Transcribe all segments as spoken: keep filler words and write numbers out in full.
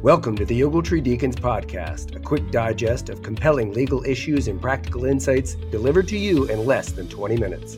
Welcome to the Ogletree Deacons Podcast, a quick digest of compelling legal issues and practical insights delivered to you in less than twenty minutes.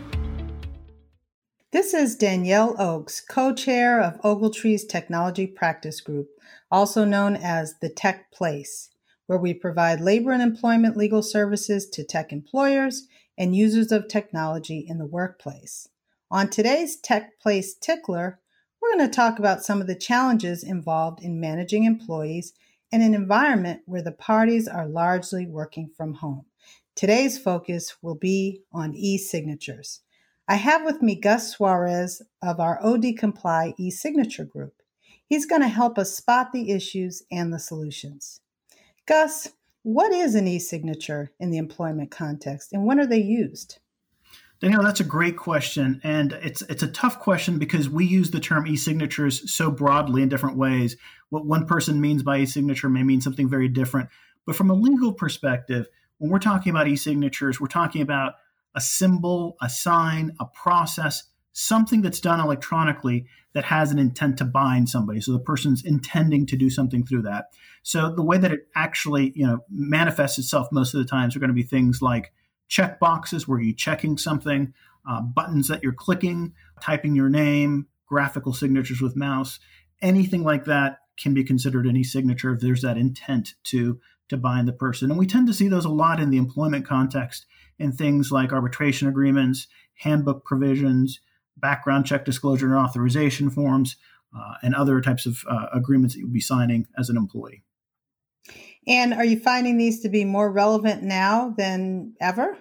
This is Danielle Oakes, co-chair of Ogletree's Technology Practice Group, also known as the Tech Place, where we provide labor and employment legal services to tech employers and users of technology in the workplace. On today's Tech Place Tickler, we're going to talk about some of the challenges involved in managing employees in an environment where the parties are largely working from home. Today's focus will be on e-signatures. I have with me Gus Suarez of our O D Comply e-signature group. He's going to help us spot the issues and the solutions. Gus, what is an e-signature in the employment context, and when are they used? Danielle, that's a great question. And it's it's a tough question because we use the term e-signatures so broadly in different ways. What one person means by e-signature may mean something very different. But from a legal perspective, when we're talking about e-signatures, we're talking about a symbol, a sign, a process, something that's done electronically that has an intent to bind somebody. So the person's intending to do something through that. So the way that it actually, you know, manifests itself most of the times are going to be things like check boxes where you're checking something, uh, buttons that you're clicking, typing your name, graphical signatures with mouse, anything like that can be considered an e-signature if there's that intent to, to bind the person. And we tend to see those a lot in the employment context in things like arbitration agreements, handbook provisions, background check disclosure and authorization forms, uh, and other types of uh, agreements that you'll be signing as an employee. And are you finding these to be more relevant now than ever?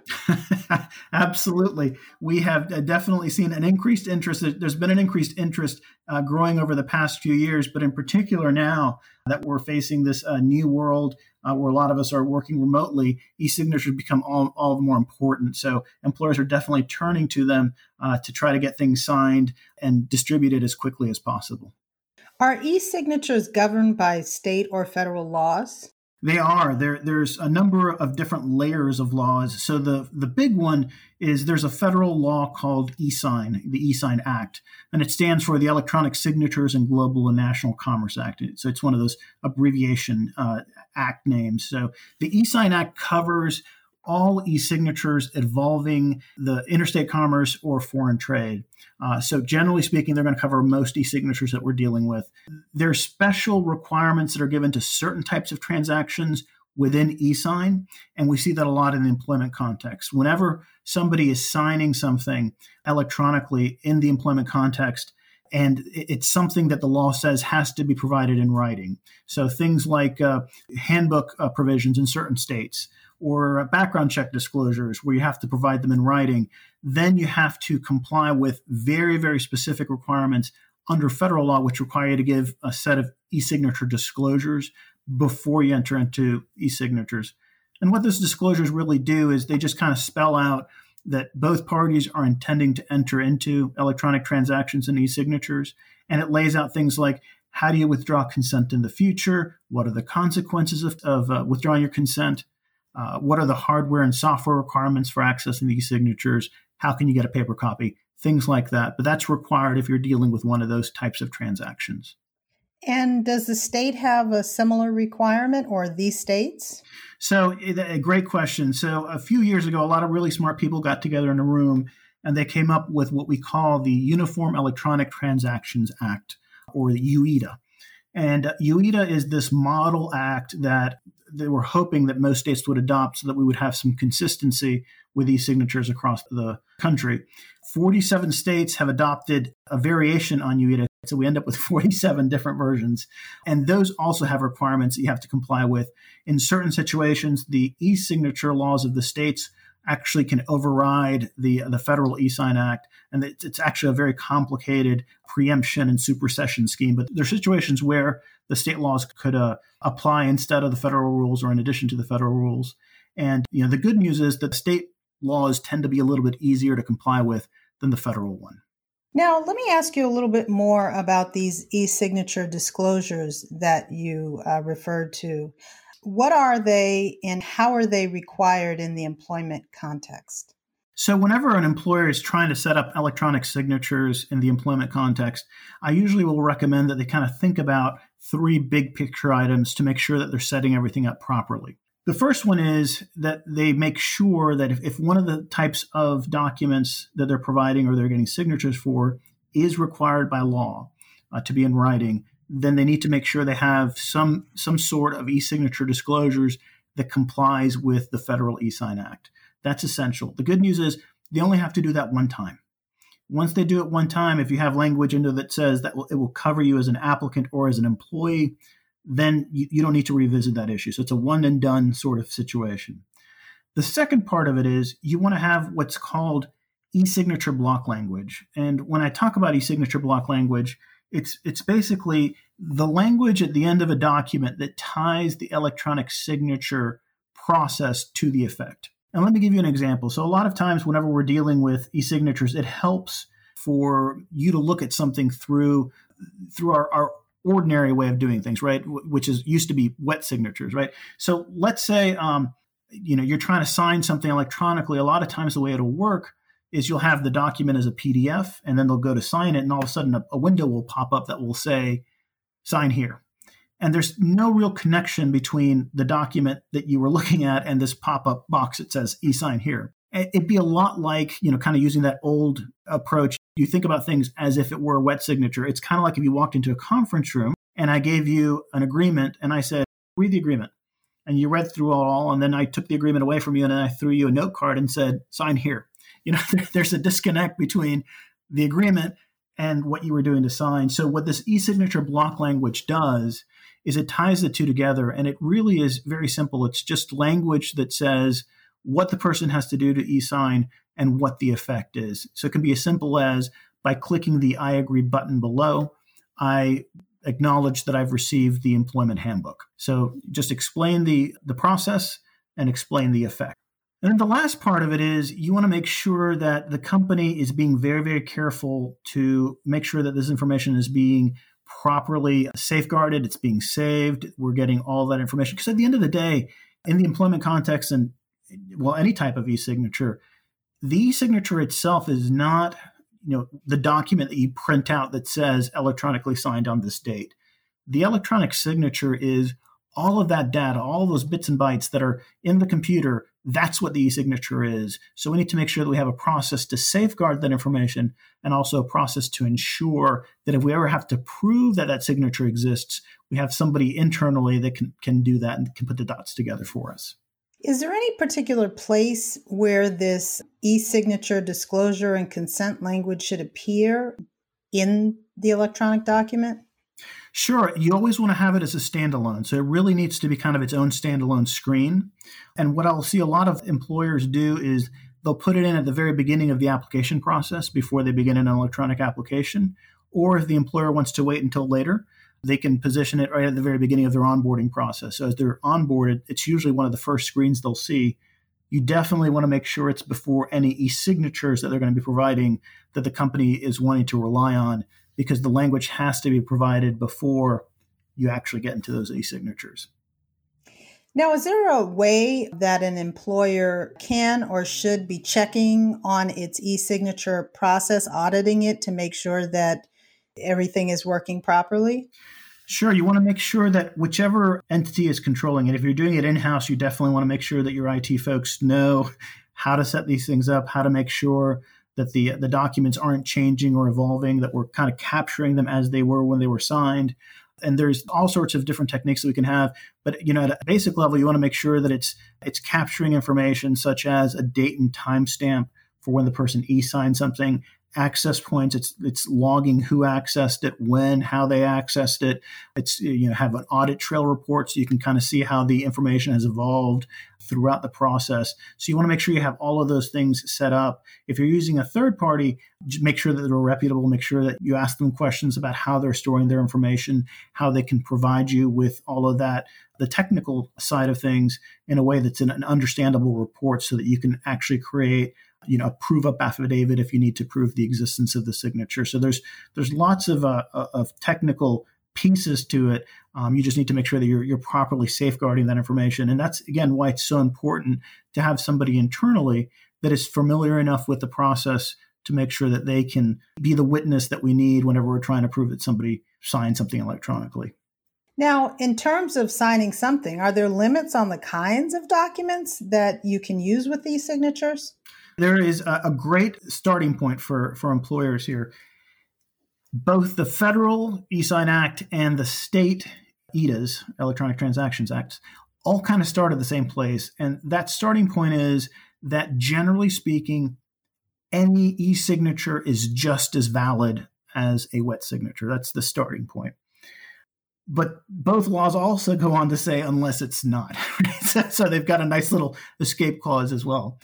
Absolutely. We have definitely seen an increased interest. There's been an increased interest uh, growing over the past few years, but in particular now that we're facing this uh, new world uh, where a lot of us are working remotely, e-signatures become all, all the more important. So employers are definitely turning to them uh, to try to get things signed and distributed as quickly as possible. Are e-signatures governed by state or federal laws? They are. There, there's a number of different layers of laws. So the, the big one is there's a federal law called e-sign, the e-sign Act, and it stands for the Electronic Signatures and Global and National Commerce Act. So it's one of those abbreviation uh, act names. So the e-sign Act covers all e-signatures involving the interstate commerce or foreign trade. Uh, so generally speaking, they're going to cover most e-signatures that we're dealing with. There are special requirements that are given to certain types of transactions within e-sign, and we see that a lot in the employment context. Whenever somebody is signing something electronically in the employment context, and it's something that the law says has to be provided in writing. So things like uh, handbook uh, provisions in certain states, or background check disclosures where you have to provide them in writing, then you have to comply with very, very specific requirements under federal law, which require you to give a set of e-signature disclosures before you enter into e-signatures. And what those disclosures really do is they just kind of spell out that both parties are intending to enter into electronic transactions and e-signatures. And it lays out things like, how do you withdraw consent in the future? What are the consequences of, of uh, withdrawing your consent? Uh, what are the hardware and software requirements for accessing these signatures? How can you get a paper copy? Things like that. But that's required if you're dealing with one of those types of transactions. And does the state have a similar requirement, or these states? So a great question. So a few years ago, a lot of really smart people got together in a room and they came up with what we call the Uniform Electronic Transactions Act, or the U E T A. And U E T A is this model act that they were hoping that most states would adopt so that we would have some consistency with these signatures across the country. forty-seven states have adopted a variation on U E T A, so we end up with forty-seven different versions. And those also have requirements that you have to comply with. In certain situations, the e-signature laws of the states actually can override the, the federal e-sign Act. And it's, it's actually a very complicated preemption and supersession scheme. But there are situations where the state laws could uh, apply instead of the federal rules or in addition to the federal rules. And you know, the good news is that state laws tend to be a little bit easier to comply with than the federal one. Now, let me ask you a little bit more about these e-signature disclosures that you uh, referred to. What are they and how are they required in the employment context? So whenever an employer is trying to set up electronic signatures in the employment context, I usually will recommend that they kind of think about three big picture items to make sure that they're setting everything up properly. The first one is that they make sure that if, if one of the types of documents that they're providing or they're getting signatures for is required by law uh, to be in writing, then they need to make sure they have some, some sort of e-signature disclosures that complies with the federal e-sign Act. That's essential. The good news is they only have to do that one time. Once they do it one time, if you have language into that says that it will cover you as an applicant or as an employee, then you, you don't need to revisit that issue. So it's a one and done sort of situation. The second part of it is you want to have what's called e-signature block language. And when I talk about e-signature block language, it's it's basically the language at the end of a document that ties the electronic signature process to the effect. And let me give you an example. So a lot of times whenever we're dealing with e-signatures, it helps for you to look at something through through our, our ordinary way of doing things, right? Which is used to be wet signatures, right? So let's say um, you know you're trying to sign something electronically. A lot of times the way it'll work is you'll have the document as a P D F, and then they'll go to sign it, and all of a sudden a, a window will pop up that will say, sign here. And there's no real connection between the document that you were looking at and this pop-up box that says e-sign here. It'd be a lot like, you know, kind of using that old approach. You think about things as if it were a wet signature. It's kind of like if you walked into a conference room and I gave you an agreement and I said, read the agreement. And you read through it all, and then I took the agreement away from you and then I threw you a note card and said, sign here. You know, there's a disconnect between the agreement and what you were doing to sign. So what this e-signature block language does is it ties the two together, and it really is very simple. It's just language that says what the person has to do to e-sign and what the effect is. So it can be as simple as by clicking the I agree button below, I acknowledge that I've received the employment handbook. So just explain the, the process and explain the effect. And then the last part of it is you want to make sure that the company is being very, very careful to make sure that this information is being properly safeguarded, it's being saved, we're getting all that information. Because at the end of the day, in the employment context and, well, any type of e-signature, the e-signature itself is not, you know, the document that you print out that says electronically signed on this date. The electronic signature is all of that data, all those bits and bytes that are in the computer. That's what the e-signature is. So we need to make sure that we have a process to safeguard that information and also a process to ensure that if we ever have to prove that that signature exists, we have somebody internally that can, can do that and can put the dots together for us. Is there any particular place where this e-signature disclosure and consent language should appear in the electronic document? Sure. You always want to have it as a standalone. So it really needs to be kind of its own standalone screen. And what I'll see a lot of employers do is they'll put it in at the very beginning of the application process before they begin an electronic application. Or if the employer wants to wait until later, they can position it right at the very beginning of their onboarding process. So as they're onboarded, it's usually one of the first screens they'll see. You definitely want to make sure it's before any e-signatures that they're going to be providing that the company is wanting to rely on, because the language has to be provided before you actually get into those e-signatures. Now, is there a way that an employer can or should be checking on its e-signature process, auditing it to make sure that everything is working properly? Sure. You want to make sure that whichever entity is controlling it, if you're doing it in-house, you definitely want to make sure that your I T folks know how to set these things up, how to make sure that the the documents aren't changing or evolving, that we're kind of capturing them as they were when they were signed. And there's all sorts of different techniques that we can have. But, you know, at a basic level, you want to make sure that it's it's capturing information such as a date and timestamp for when the person e-signed something, access points. It's it's logging who accessed it, when, how they accessed it. It's, you know, have an audit trail report so you can kind of see how the information has evolved throughout the process. So you want to make sure you have all of those things set up. If you're using a third party, make sure that they're reputable, make sure that you ask them questions about how they're storing their information, how they can provide you with all of that, the technical side of things in a way that's in an understandable report so that you can actually create, you know, a prove up affidavit if you need to prove the existence of the signature. So there's there's lots of uh, of technical pieces to it. Um, you just need to make sure that you're you're properly safeguarding that information. And that's, again, why it's so important to have somebody internally that is familiar enough with the process to make sure that they can be the witness that we need whenever we're trying to prove that somebody signed something electronically. Now, in terms of signing something, are there limits on the kinds of documents that you can use with e-signatures? There is a, a great starting point for, for employers here. Both the federal e-sign Act and the state E T As, Electronic Transactions Acts, all kind of start at the same place. And that starting point is that generally speaking, any e-signature is just as valid as a wet signature. That's the starting point. But both laws also go on to say, unless it's not. So they've got a nice little escape clause as well.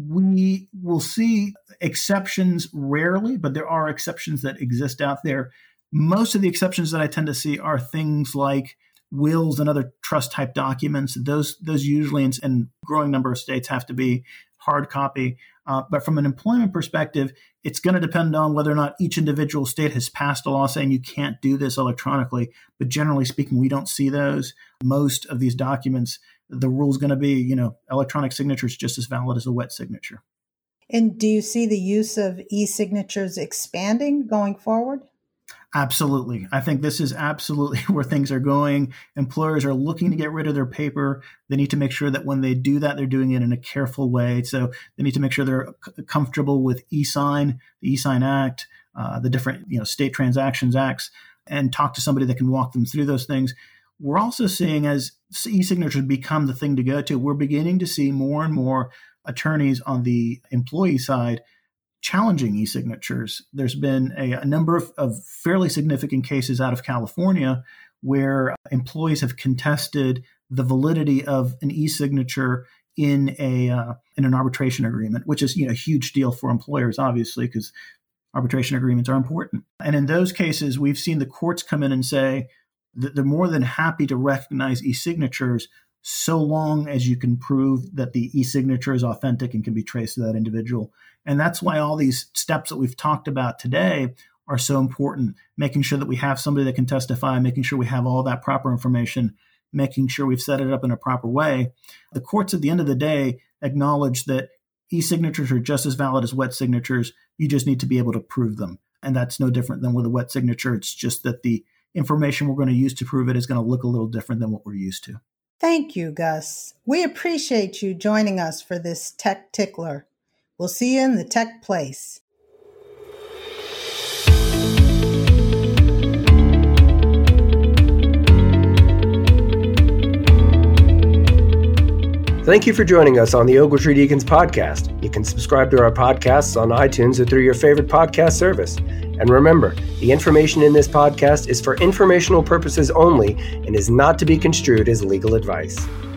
We will see exceptions rarely, but there are exceptions that exist out there. Most of the exceptions that I tend to see are things like wills and other trust type documents. Those, those usually in, in a growing number of states have to be hard copy. Uh, but from an employment perspective, it's going to depend on whether or not each individual state has passed a law saying you can't do this electronically. But generally speaking, we don't see those. Most of these documents, the rule is going to be, you know, electronic signature is just as valid as a wet signature. And do you see the use of e-signatures expanding going forward? Absolutely. I think this is absolutely where things are going. Employers are looking to get rid of their paper. They need to make sure that when they do that, they're doing it in a careful way. So they need to make sure they're c- comfortable with e-sign, the e-sign Act, uh, the different you know state transactions acts, and talk to somebody that can walk them through those things. We're also seeing as e-signatures become the thing to go to, we're beginning to see more and more attorneys on the employee side challenging e-signatures. There's been a, a number of, of fairly significant cases out of California where employees have contested the validity of an e-signature in a uh, in an arbitration agreement, which is you know a huge deal for employers, obviously, because arbitration agreements are important. And in those cases, we've seen the courts come in and say that they're more than happy to recognize e-signatures so long as you can prove that the e-signature is authentic and can be traced to that individual. And that's why all these steps that we've talked about today are so important, making sure that we have somebody that can testify, making sure we have all that proper information, making sure we've set it up in a proper way. The courts at the end of the day acknowledge that e-signatures are just as valid as wet signatures. You just need to be able to prove them. And that's no different than with a wet signature. It's just that the information we're going to use to prove it is going to look a little different than what we're used to. Thank you, Gus. We appreciate you joining us for this Tech Tickler. We'll see you in the tech place. Thank you for joining us on the Ogletree Deacons podcast. You can subscribe to our podcasts on iTunes or through your favorite podcast service. And remember, the information in this podcast is for informational purposes only and is not to be construed as legal advice.